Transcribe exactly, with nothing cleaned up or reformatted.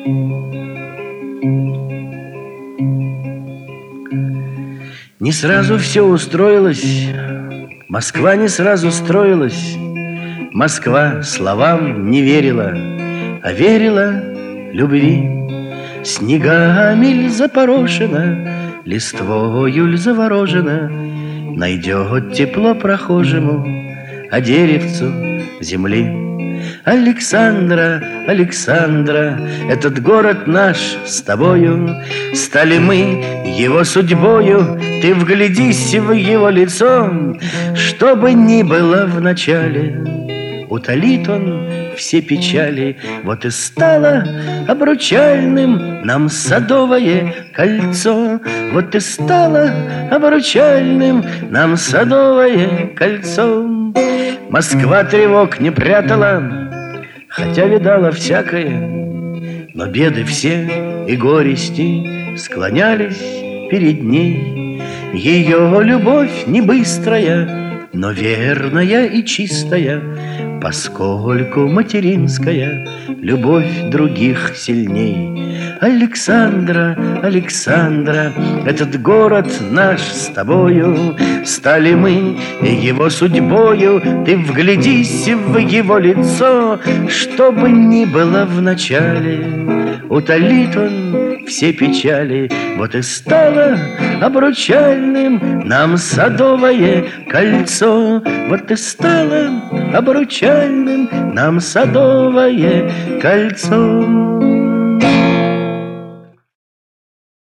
Не сразу все устроилось, Москва не сразу строилась. Москва словам не верила, а верила любви. Снегами ль запорошена, листвою ль заворожена, найдет тепло прохожему, а деревцу земли. Александра, Александра, этот город наш с тобою, стали мы его судьбою. Ты вглядись в его лицо, что бы ни было в начале, утолит он все печали. Вот и стало обручальным нам садовое кольцо. Вот и стало обручальным нам садовое кольцо. Москва тревог не прятала, хотя видала всякое, но беды все и горести склонялись перед ней. Ее любовь не быстрая, но верная и чистая, поскольку материнская любовь других сильней. Александра, Александра, этот город наш с тобою, стали мы его судьбою. Ты вглядись в его лицо, что бы ни было в начале, утолит он все печали. Вот и стало обручальным нам садовое кольцо. Вот и стало обручальным нам садовое кольцо.